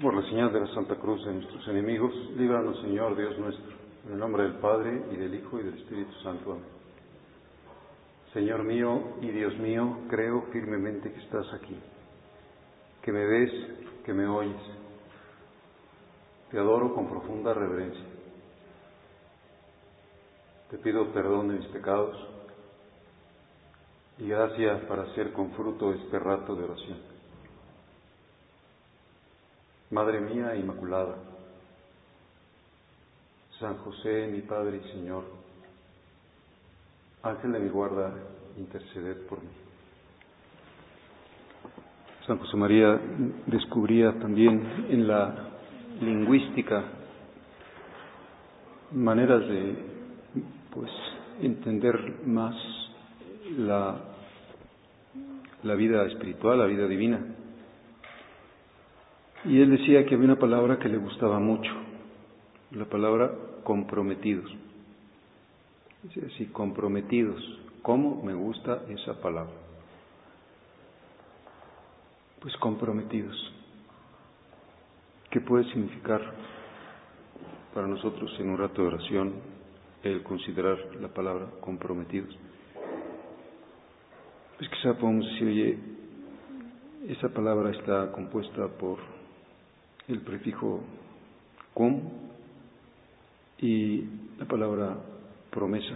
Por la señal de la Santa Cruz de nuestros enemigos, líbranos, Señor Dios nuestro, en el nombre del Padre, y del Hijo, y del Espíritu Santo. Amén. Señor mío y Dios mío, creo firmemente que estás aquí, que me ves, que me oyes. Te adoro con profunda reverencia. Te pido perdón de mis pecados y gracia para hacer con fruto este rato de oración. Madre mía Inmaculada, San José, mi Padre y Señor, Ángel de mi guarda, interceded por mí. San José María descubría también en la lingüística maneras de entender más la vida espiritual, la vida divina. Y él decía que había una palabra que le gustaba mucho, la palabra comprometidos. Dice así, comprometidos. ¿Cómo me gusta esa palabra? Pues comprometidos. ¿Qué puede significar para nosotros en un rato de oración el considerar la palabra comprometidos? Pues quizá podemos decir, oye, esa palabra está compuesta por el prefijo cum y la palabra promesa.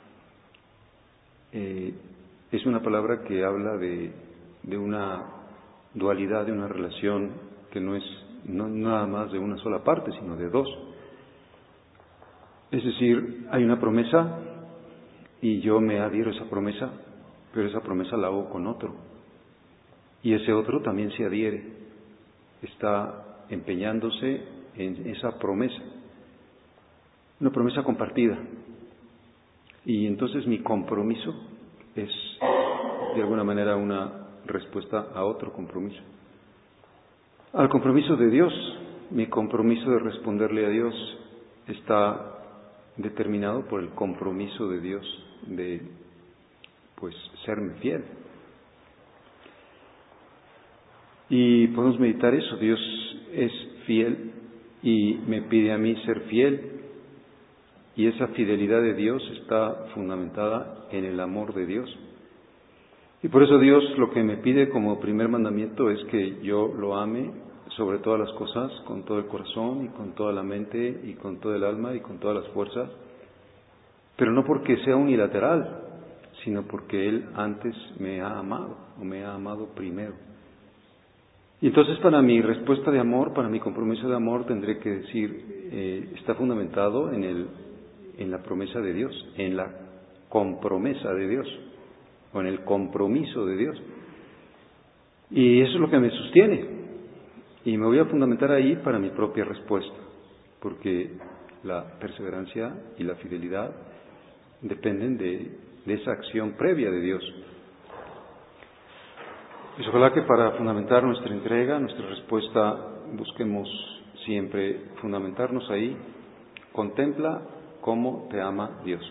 Es una palabra que habla de una dualidad, de una relación que no es nada más de una sola parte, sino de dos. Es decir, hay una promesa y yo me adhiero a esa promesa, pero esa promesa la hago con otro. Y ese otro también se adhiere, está empeñándose en esa promesa, una promesa compartida. Y entonces mi compromiso es, de alguna manera, una respuesta a otro compromiso. Al compromiso de Dios, mi compromiso de responderle a Dios está determinado por el compromiso de Dios de, serme fiel. Y podemos meditar eso, Dios es fiel y me pide a mí ser fiel, y esa fidelidad de Dios está fundamentada en el amor de Dios. Y por eso Dios lo que me pide como primer mandamiento es que yo lo ame sobre todas las cosas, con todo el corazón y con toda la mente y con todo el alma y con todas las fuerzas, pero no porque sea unilateral, sino porque Él antes me ha amado, o me ha amado primero. Y entonces para mi respuesta de amor, para mi compromiso de amor, tendré que decir, está fundamentado en la promesa de Dios, en la compromesa de Dios, o en el compromiso de Dios. Y eso es lo que me sostiene. Y me voy a fundamentar ahí para mi propia respuesta, porque la perseverancia y la fidelidad dependen de esa acción previa de Dios. Pues ojalá que para fundamentar nuestra entrega, nuestra respuesta, busquemos siempre fundamentarnos ahí. Contempla cómo te ama Dios.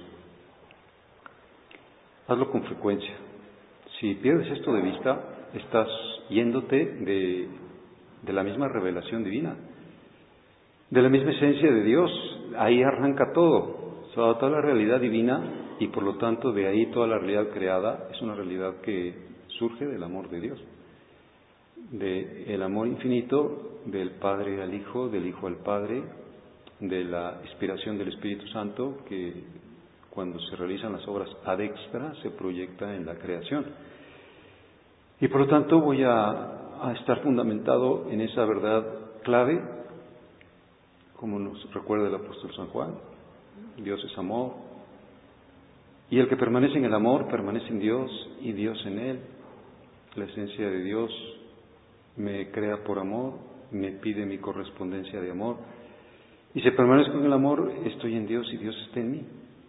Hazlo con frecuencia. Si pierdes esto de vista, estás yéndote de la misma revelación divina, de la misma esencia de Dios. Ahí arranca todo, toda la realidad divina, y por lo tanto de ahí toda la realidad creada es una realidad que surge del amor de Dios, del amor infinito del Padre al Hijo, del Hijo al Padre, de la inspiración del Espíritu Santo que cuando se realizan las obras ad extra se proyecta en la creación. Y por lo tanto voy a estar fundamentado en esa verdad clave, como nos recuerda el apóstol San Juan: Dios es amor, y el que permanece en el amor permanece en Dios y Dios en él. La esencia de Dios me crea por amor, me pide mi correspondencia de amor, y si permanezco en el amor, estoy en Dios y Dios está en mí.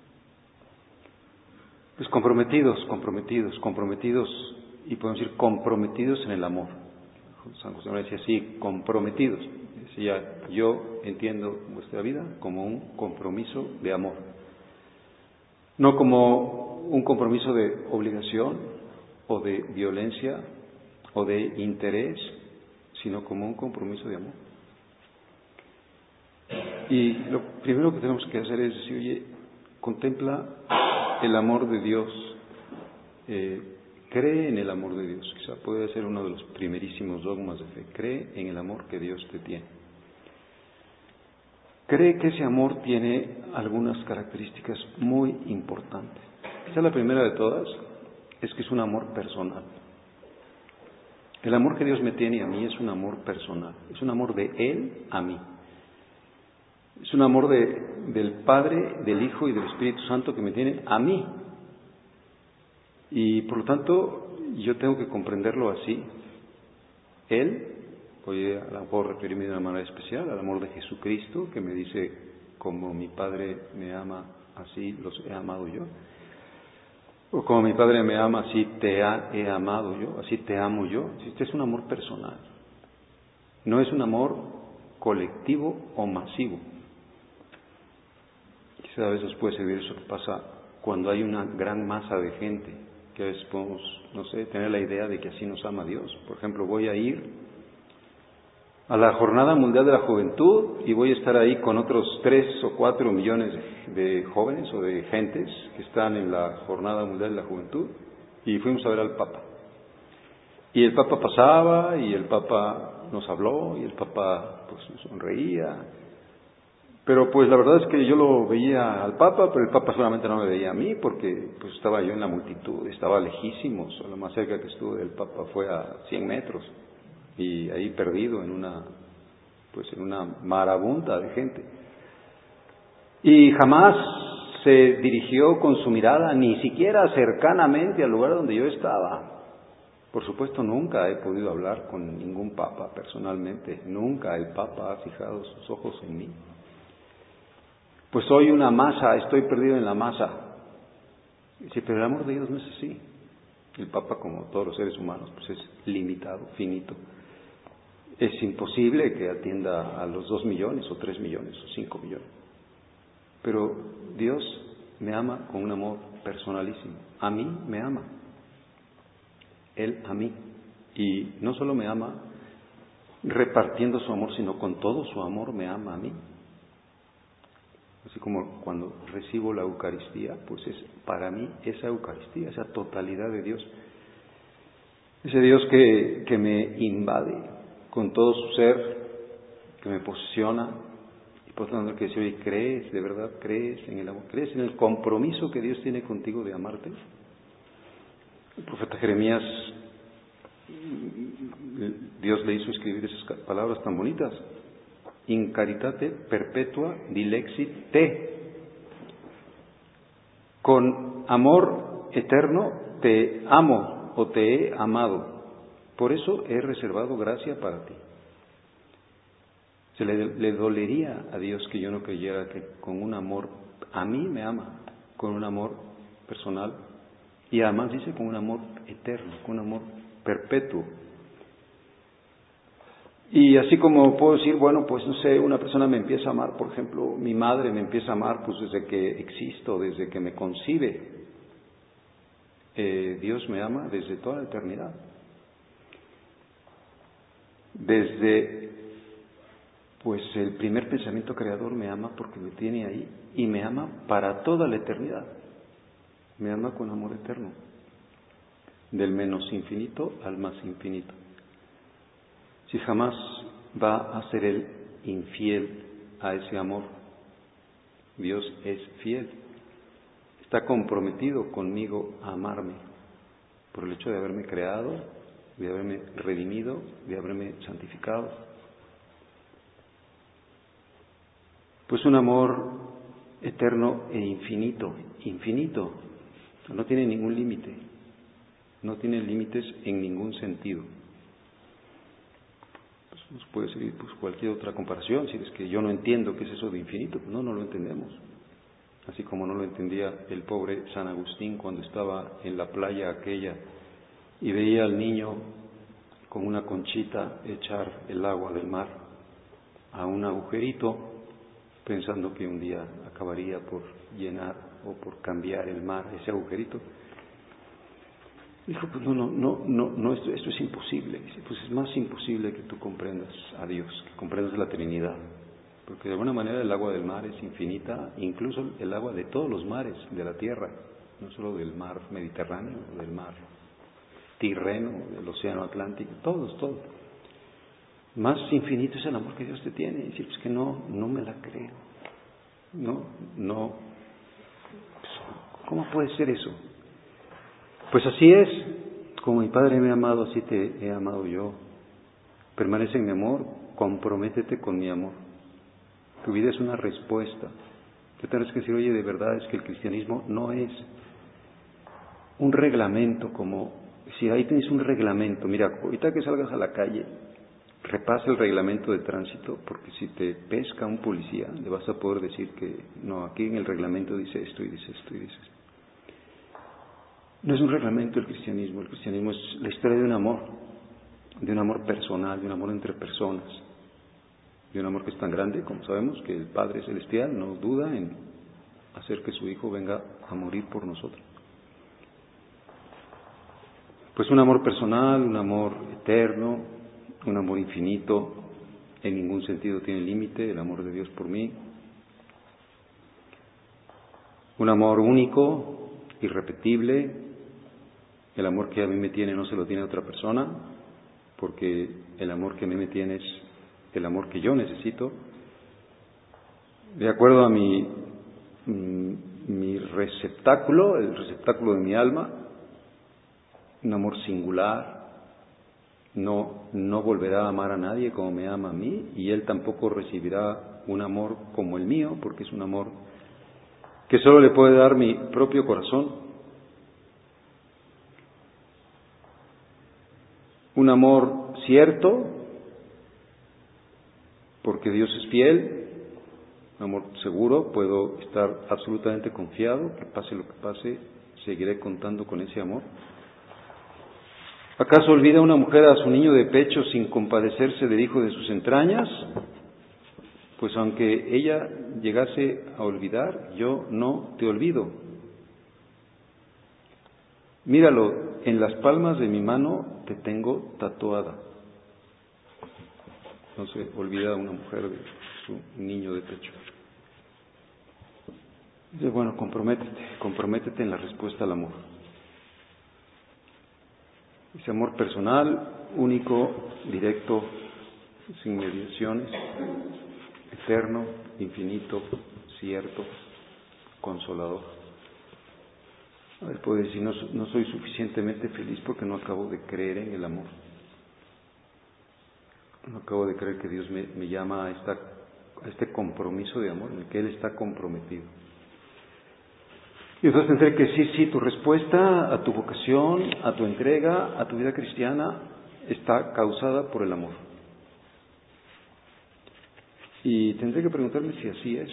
Pues comprometidos, y podemos decir comprometidos en el amor. San José María decía así, comprometidos. Decía, yo entiendo vuestra vida como un compromiso de amor, no como un compromiso de obligación o de violencia o de interés, sino como un compromiso de amor. Y lo primero que tenemos que hacer es decir, oye, contempla el amor de Dios, cree en el amor de Dios. Quizá puede ser uno de los primerísimos dogmas de fe. Cree en el amor que Dios te tiene. Cree que ese amor tiene algunas características muy importantes. Quizá la primera de todas es que es un amor personal. El amor que Dios me tiene a mí es un amor personal, es un amor de Él a mí. Es un amor del Padre, del Hijo y del Espíritu Santo que me tiene a mí. Y por lo tanto, yo tengo que comprenderlo así. Él, voy a lo mejor referirme de una manera especial al amor de Jesucristo, que me dice, como mi Padre me ama, así los he amado yo. O como mi Padre me ama, así te he amado yo, así te amo yo. Este es un amor personal. No es un amor colectivo o masivo. Quizá a veces puede servir eso que pasa cuando hay una gran masa de gente, que a veces podemos, no sé, tener la idea de que así nos ama Dios. Por ejemplo, voy a ir a la Jornada Mundial de la Juventud y voy a estar ahí con otros 3 o 4 millones de jóvenes o de gentes que están en la Jornada Mundial de la Juventud, y fuimos a ver al Papa. Y el Papa pasaba y el Papa nos habló y el Papa pues nos sonreía. Pero pues la verdad es que yo lo veía al Papa, pero el Papa solamente no me veía a mí porque pues estaba yo en la multitud, estaba lejísimos. Lo más cerca que estuve del Papa fue a 100 metros y ahí perdido en una marabunta de gente. Y jamás se dirigió con su mirada ni siquiera cercanamente al lugar donde yo estaba. Por supuesto, nunca he podido hablar con ningún Papa personalmente, nunca el Papa ha fijado sus ojos en mí. Pues soy una masa, estoy perdido en la masa. Dice, pero el amor de Dios no es así. El Papa, como todos los seres humanos, pues es limitado, finito. Es imposible que atienda a los 2 millones o 3 millones o 5 millones. Pero Dios me ama con un amor personalísimo. A mí me ama. Él a mí. Y no solo me ama repartiendo su amor, sino con todo su amor me ama a mí. Así como cuando recibo la Eucaristía, pues es para mí esa Eucaristía, esa totalidad de Dios. Ese Dios que me invade con todo su ser, que me posesiona. Y por tanto que dice, oye, ¿crees, de verdad crees en el amor? ¿Crees en el compromiso que Dios tiene contigo de amarte? El profeta Jeremías, Dios le hizo escribir esas palabras tan bonitas. In caritate perpetua dilexit te. Con amor eterno te amo o te he amado. Por eso he reservado gracia para ti. Le dolería a Dios que yo no creyera que con un amor, a mí me ama, con un amor personal, y además dice con un amor eterno, con un amor perpetuo. Y así como puedo decir, bueno, pues no sé, una persona me empieza a amar, por ejemplo, mi madre me empieza a amar pues desde que existo, desde que me concibe. Dios me ama desde toda la eternidad. Desde pues el primer pensamiento creador me ama porque me tiene ahí y me ama para toda la eternidad. Me ama con amor eterno, del menos infinito al más infinito. Si jamás va a ser Él infiel a ese amor, Dios es fiel. Está comprometido conmigo a amarme por el hecho de haberme creado, de haberme redimido, de haberme santificado. Pues un amor eterno e infinito, infinito, no tiene ningún límite, no tiene límites en ningún sentido. Pues nos puede servir pues cualquier otra comparación, si es que yo no entiendo qué es eso de infinito, pues no lo entendemos. Así como no lo entendía el pobre San Agustín cuando estaba en la playa aquella y veía al niño con una conchita echar el agua del mar a un agujerito, pensando que un día acabaría por llenar o por cambiar el mar ese agujerito. Dijo, pues no, esto es imposible. Dice, pues es más imposible que tú comprendas a Dios, que comprendas la Trinidad. porque de alguna manera el agua del mar es infinita, incluso el agua de todos los mares de la tierra, no solo del mar Mediterráneo, del mar Tirreno, del océano Atlántico, todos. Más infinito es el amor que Dios te tiene. Y decir, pues que no me la creo. No. Pues, ¿cómo puede ser eso? Pues así es. Como mi Padre me ha amado, así te he amado yo. Permanece en mi amor, comprométete con mi amor. Tu vida es una respuesta. Tú tienes que decir, oye, de verdad es que el cristianismo no es un reglamento como... Si ahí tienes un reglamento, mira, ahorita que salgas a la calle, repasa el reglamento de tránsito, porque si te pesca un policía, le vas a poder decir que no, aquí en el reglamento dice esto y dice esto y dice esto. No es un reglamento el cristianismo es la historia de un amor personal, de un amor entre personas, de un amor que es tan grande, como sabemos, que el Padre Celestial no duda en hacer que su Hijo venga a morir por nosotros. Pues un amor personal, un amor eterno, un amor infinito, en ningún sentido tiene límite, el amor de Dios por mí. Un amor único, irrepetible, el amor que a mí me tiene no se lo tiene otra persona, porque el amor que a mí me tiene es el amor que yo necesito, de acuerdo a mi receptáculo, el receptáculo de mi alma, un amor singular, no volverá a amar a nadie como me ama a mí, y él tampoco recibirá un amor como el mío, porque es un amor que solo le puede dar mi propio corazón. Un amor cierto, porque Dios es fiel, un amor seguro, puedo estar absolutamente confiado, que pase lo que pase, seguiré contando con ese amor. ¿Acaso olvida una mujer a su niño de pecho sin compadecerse del hijo de sus entrañas? Pues aunque ella llegase a olvidar, yo no te olvido. Míralo, en las palmas de mi mano te tengo tatuada. No se olvida una mujer de su niño de pecho. Dice, bueno, comprométete en la respuesta al amor. Ese amor personal, único, directo, sin mediaciones, eterno, infinito, cierto, consolador. A ver, puedo decir, no soy suficientemente feliz porque no acabo de creer en el amor. No acabo de creer que Dios me llama a este compromiso de amor en el que Él está comprometido. Y entonces tendré que decir, sí, tu respuesta a tu vocación, a tu entrega, a tu vida cristiana, está causada por el amor. Y tendré que preguntarme si así es.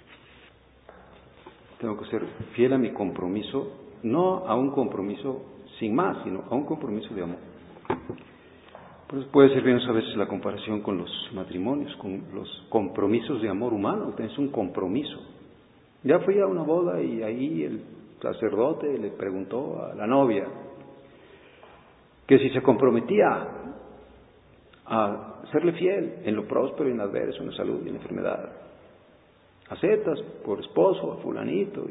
Tengo que ser fiel a mi compromiso, no a un compromiso sin más, sino a un compromiso de amor. Pues puede servirnos a veces la comparación con los matrimonios, con los compromisos de amor humano. Tienes un compromiso. Ya fui a una boda y ahí el sacerdote le preguntó a la novia que si se comprometía a serle fiel en lo próspero y en lo adverso, en la salud y en la enfermedad. ¿Aceptas por esposo a fulanito?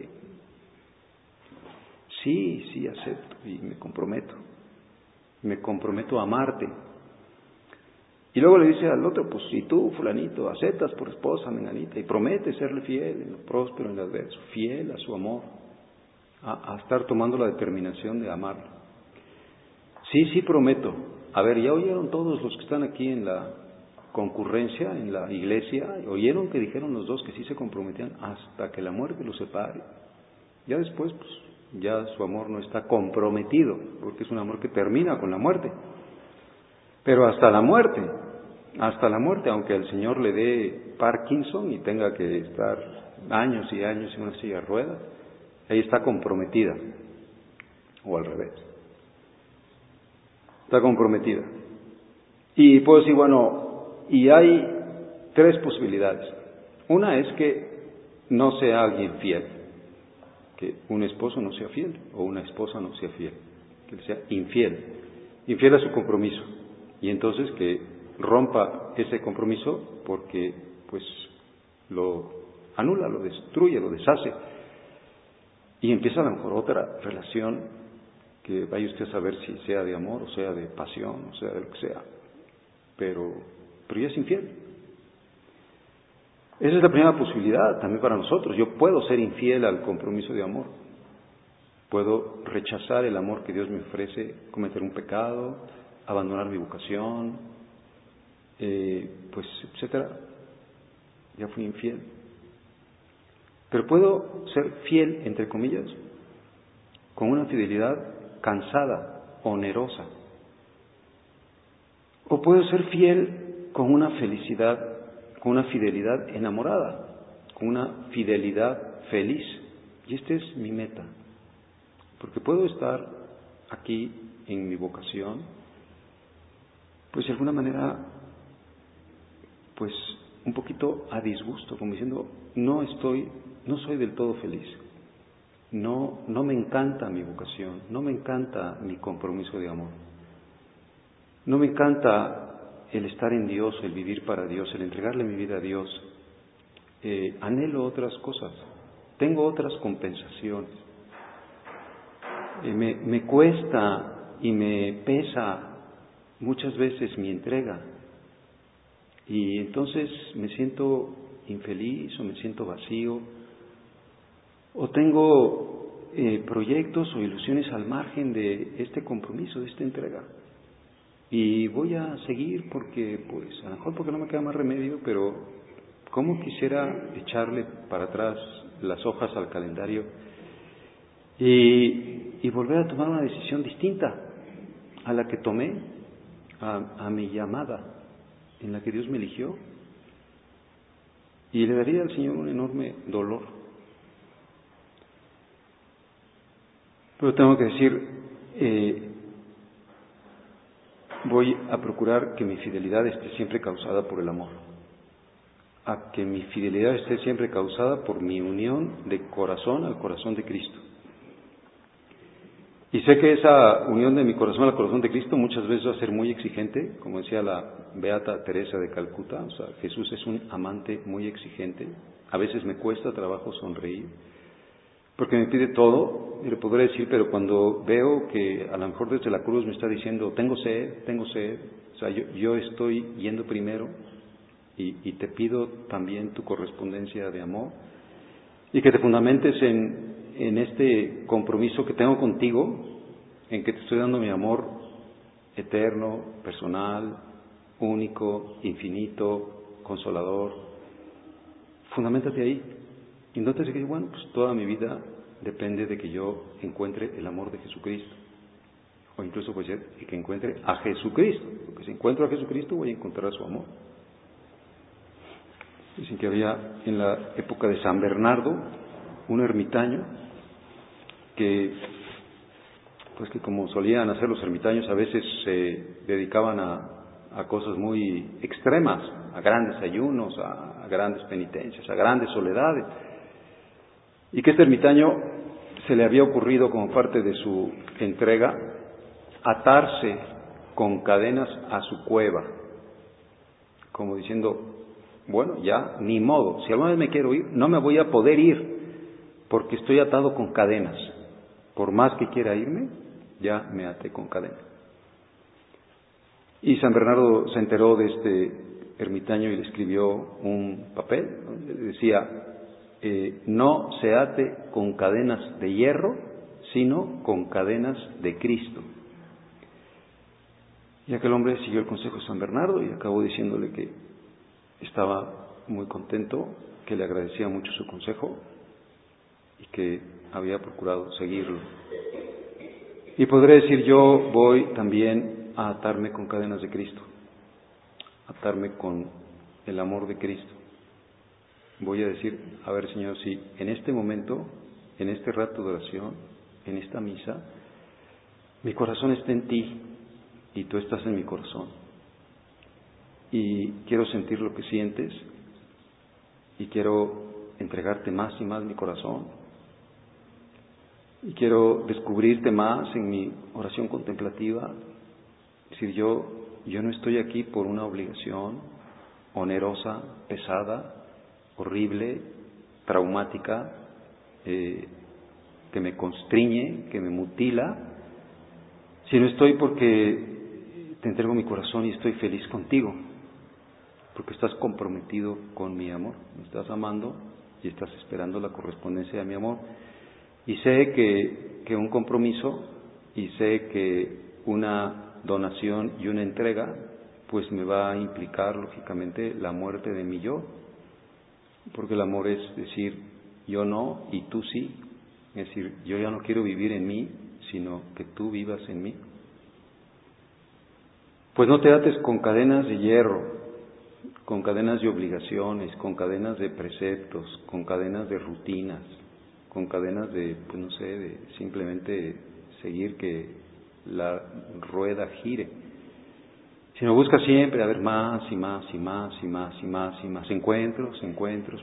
Sí, acepto y me comprometo a amarte. Y luego le dice al otro, pues si tú, fulanito, aceptas por esposa a menganita y prometes serle fiel en lo próspero, en lo adverso, fiel a su amor, a estar tomando la determinación de amarlo. Sí, prometo. A ver, ya oyeron todos los que están aquí en la concurrencia, en la iglesia, oyeron que dijeron los dos que sí se comprometían hasta que la muerte los separe. Ya después, pues, ya su amor no está comprometido, porque es un amor que termina con la muerte. Pero hasta la muerte, aunque el Señor le dé Parkinson y tenga que estar años y años en una silla de ruedas, ella está comprometida, o al revés, está comprometida. Y puedo decir, bueno, y hay tres posibilidades. Una es que no sea alguien fiel, que un esposo no sea fiel, o una esposa no sea fiel, que sea infiel a su compromiso. Y entonces que rompa ese compromiso porque pues lo anula, lo destruye, lo deshace. Y empieza a lo mejor otra relación que vaya usted a saber si sea de amor, o sea de pasión, o sea de lo que sea. Pero ya es infiel. Esa es la primera posibilidad también para nosotros. Yo puedo ser infiel al compromiso de amor. Puedo rechazar el amor que Dios me ofrece, cometer un pecado, abandonar mi vocación, pues, etcétera. Ya fui infiel. Pero puedo ser fiel, entre comillas, con una fidelidad cansada, onerosa. O puedo ser fiel con una felicidad, con una fidelidad enamorada, con una fidelidad feliz. Y esta es mi meta. Porque puedo estar aquí en mi vocación, pues de alguna manera, pues un poquito a disgusto, como diciendo, no soy del todo feliz. No me encanta mi vocación, no me encanta mi compromiso de amor. No me encanta el estar en Dios, el vivir para Dios, el entregarle mi vida a Dios. Anhelo otras cosas, tengo otras compensaciones. Me cuesta y me pesa muchas veces mi entrega. Y entonces me siento infeliz o me siento vacío. O tengo proyectos o ilusiones al margen de este compromiso, de esta entrega. Y voy a seguir porque, pues, a lo mejor porque no me queda más remedio, pero cómo quisiera echarle para atrás las hojas al calendario y volver a tomar una decisión distinta a la que tomé, a mi llamada, en la que Dios me eligió. Y le daría al Señor un enorme dolor. Pero tengo que decir, voy a procurar que mi fidelidad esté siempre causada por el amor, a que mi fidelidad esté siempre causada por mi unión de corazón al corazón de Cristo. Y sé que esa unión de mi corazón al corazón de Cristo muchas veces va a ser muy exigente, como decía la beata Teresa de Calcuta. O sea, Jesús es un amante muy exigente. A veces me cuesta trabajo sonreír, porque me pide todo, y le podré decir, pero cuando veo que a lo mejor desde la cruz me está diciendo, tengo sed, o sea, yo estoy yendo primero y te pido también tu correspondencia de amor, y que te fundamentes en este compromiso que tengo contigo, en que te estoy dando mi amor eterno, personal, único, infinito, consolador. Fundamentate ahí. Y no te digas, bueno, pues toda mi vida depende de que yo encuentre el amor de Jesucristo. O incluso puede ser que encuentre a Jesucristo. Porque si encuentro a Jesucristo voy a encontrar su amor. Dicen que había en la época de San Bernardo un ermitaño que, pues que como solían hacer los ermitaños, a veces se dedicaban a cosas muy extremas, a grandes ayunos, a grandes penitencias, a grandes soledades. Y que este ermitaño se le había ocurrido, como parte de su entrega, atarse con cadenas a su cueva, como diciendo, bueno, ya ni modo, si alguna vez me quiero ir, no me voy a poder ir, porque estoy atado con cadenas. Por más que quiera irme, ya me até con cadenas. Y San Bernardo se enteró de este ermitaño y le escribió un papel donde decía, no se ate con cadenas de hierro, sino con cadenas de Cristo. Y aquel hombre siguió el consejo de San Bernardo y acabó diciéndole que estaba muy contento, que le agradecía mucho su consejo y que había procurado seguirlo. Y podré decir, yo voy también a atarme con cadenas de Cristo, atarme con el amor de Cristo. Voy a decir, a ver, Señor, si en este momento, en este rato de oración, en esta misa, mi corazón está en ti y tú estás en mi corazón. Y quiero sentir lo que sientes y quiero entregarte más y más mi corazón. Y quiero descubrirte más en mi oración contemplativa. Es decir, yo no estoy aquí por una obligación onerosa, pesada, horrible, traumática, que me constriñe, que me mutila, sino estoy porque te entrego mi corazón y estoy feliz contigo, porque estás comprometido con mi amor, me estás amando y estás esperando la correspondencia de mi amor. Y sé que un compromiso, y sé que una donación y una entrega, pues me va a implicar lógicamente la muerte de mi yo, porque el amor es decir, yo no y tú sí, es decir, yo ya no quiero vivir en mí, sino que tú vivas en mí. Pues no te ates con cadenas de hierro, con cadenas de obligaciones, con cadenas de preceptos, con cadenas de rutinas, con cadenas de, pues no sé, de simplemente seguir que la rueda gire, sino busca siempre haber más y más y más y más y más y más encuentros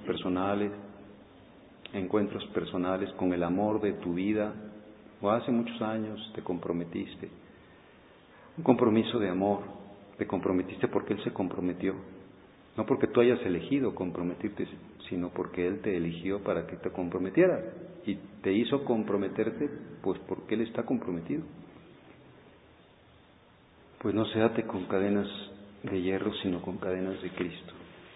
personales con el amor de tu vida. O hace muchos años te comprometiste, un compromiso de amor, te comprometiste porque Él se comprometió, no porque tú hayas elegido comprometirte, sino porque Él te eligió para que te comprometieras y te hizo comprometerte, pues porque Él está comprometido. Pues no se ate con cadenas de hierro, sino con cadenas de Cristo.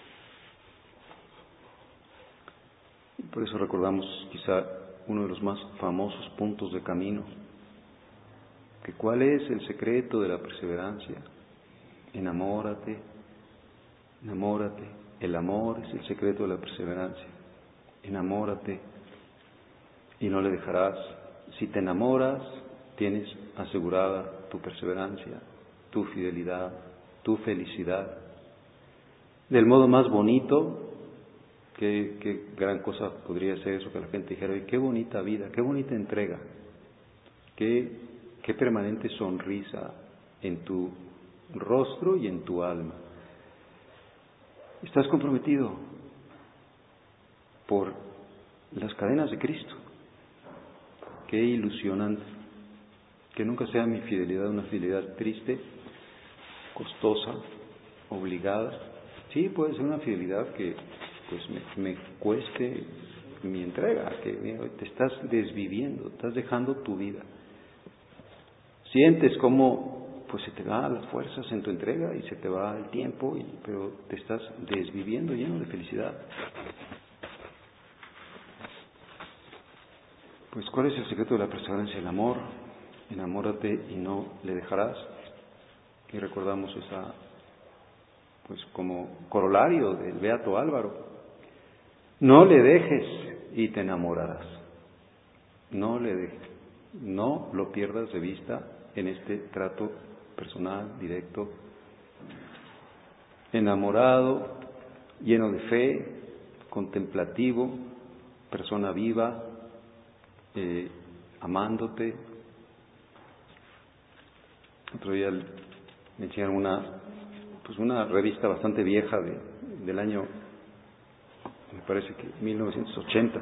Y por eso recordamos quizá uno de los más famosos puntos de camino, que ¿cuál es el secreto de la perseverancia? Enamórate, enamórate. El amor es el secreto de la perseverancia. Enamórate y no le dejarás. Si te enamoras, tienes asegurada tu perseverancia, tu fidelidad, tu felicidad. Del modo más bonito, qué gran cosa podría ser eso, que la gente dijera, qué bonita vida, qué bonita entrega, qué permanente sonrisa en tu rostro y en tu alma. Estás comprometido por las cadenas de Cristo. Qué ilusionante. Que nunca sea mi fidelidad una fidelidad triste, costosa, obligada. Sí, puede ser una fidelidad que pues me cueste mi entrega, que te estás desviviendo, estás dejando tu vida. Sientes cómo pues se te van las fuerzas en tu entrega y se te va el tiempo, pero te estás desviviendo lleno de felicidad. Pues ¿cuál es el secreto de la perseverancia? El amor. Enamórate y no le dejarás. Y recordamos esa, pues como corolario del Beato Álvaro. No le dejes y te enamorarás. No le dejes. No lo pierdas de vista en este trato personal, directo. Enamorado, lleno de fe, contemplativo, persona viva, amándote. Otro día me enseñaron una revista bastante vieja del año, me parece que 1980,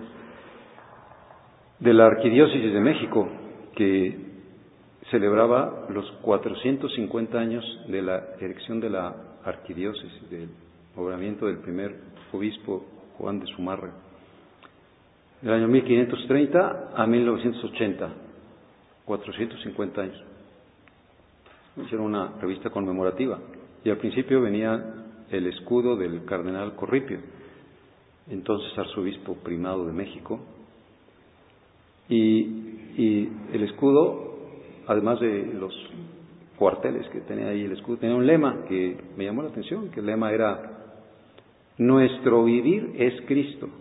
de la Arquidiócesis de México, que celebraba los 450 años de la erección de la arquidiócesis, del nombramiento del primer obispo Juan de Zumárraga, del año 1530 a 1980, 450 años. Hicieron una revista conmemorativa y al principio venía el escudo del cardenal Corripio, entonces arzobispo primado de México, y el escudo, además de los cuarteles que tenía ahí el escudo, tenía un lema que me llamó la atención, que el lema era: nuestro vivir es Cristo.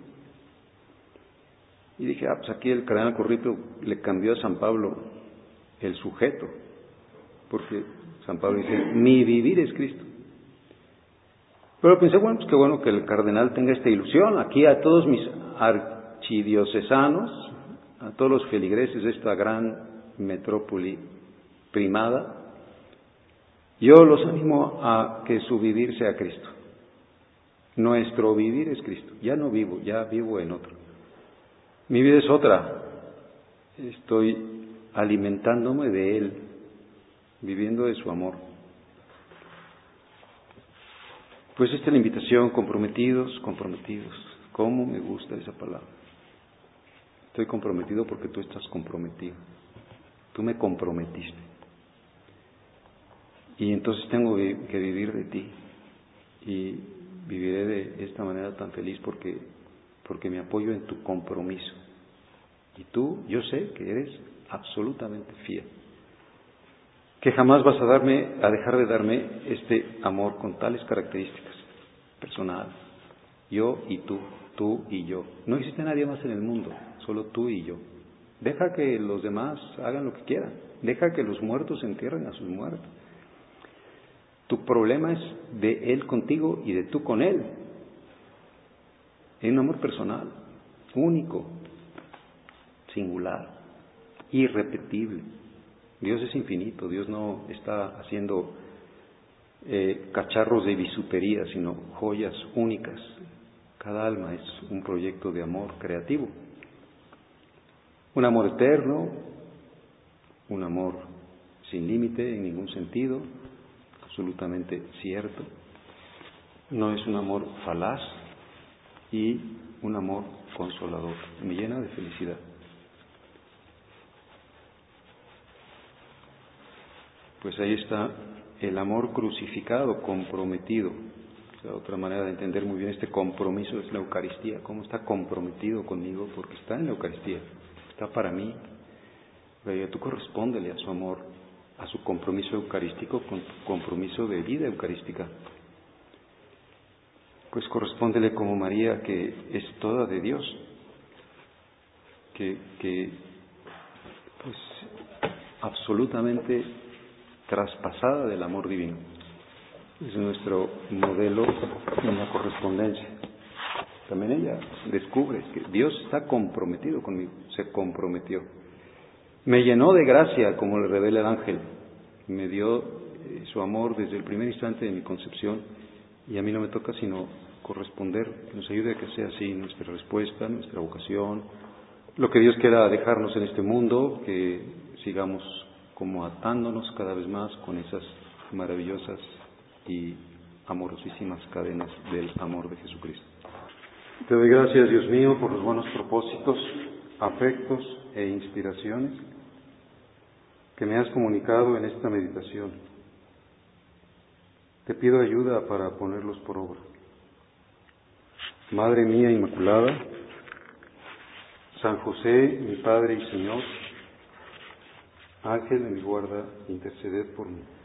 Y dije, pues aquí el cardenal Corripio le cambió a San Pablo el sujeto, porque San Pablo dice, mi vivir es Cristo. Pero pensé, pues qué bueno que el cardenal tenga esta ilusión. Aquí a todos mis archidiocesanos, a todos los feligreses de esta gran metrópoli primada, yo los animo a que su vivir sea Cristo. Nuestro vivir es Cristo. Ya no vivo, ya vivo en otro. Mi vida es otra. Estoy alimentándome de Él, viviendo de su amor. Pues esta es la invitación, comprometidos, comprometidos, ¿Cómo me gusta esa palabra? Estoy comprometido porque tú estás comprometido. Tú me comprometiste. Y entonces tengo que vivir de ti. Y viviré de esta manera tan feliz porque me apoyo en tu compromiso. Y tú, yo sé que eres absolutamente fiel. Que jamás vas a dejar de darme este amor con tales características. Personal. Yo y tú y yo. No existe nadie más en el mundo, solo tú y yo. Deja que los demás hagan lo que quieran. Deja que los muertos entierren a sus muertos. Tu problema es de Él contigo y de tú con Él. Es un amor personal, único, singular, irrepetible. Dios es infinito, Dios no está haciendo cacharros de bisutería, sino joyas únicas. Cada alma es un proyecto de amor creativo. Un amor eterno, un amor sin límite en ningún sentido, absolutamente cierto. No es un amor falaz y un amor consolador. Me llena de felicidad. Pues ahí está el amor crucificado, comprometido. O sea, otra manera de entender muy bien este compromiso es la Eucaristía. ¿Cómo está comprometido conmigo? Porque está en la Eucaristía. Está para mí. Tú correspóndele a su amor, a su compromiso eucarístico, con tu compromiso de vida eucarística. Pues correspóndele como María, que es toda de Dios, que pues absolutamente traspasada del amor divino. Es nuestro modelo en la correspondencia. También ella descubre que Dios está comprometido conmigo, se comprometió. Me llenó de gracia, como le revela el ángel. Me dio su amor desde el primer instante de mi concepción, y a mí no me toca sino corresponder, que nos ayude a que sea así nuestra respuesta, nuestra vocación, lo que Dios quiera dejarnos en este mundo, que sigamos como atándonos cada vez más con esas maravillosas y amorosísimas cadenas del amor de Jesucristo. Te doy gracias, Dios mío, por los buenos propósitos, afectos e inspiraciones que me has comunicado en esta meditación. Te pido ayuda para ponerlos por obra. Madre mía Inmaculada, San José, mi Padre y Señor, Ángel de mi guarda, interceded por mí.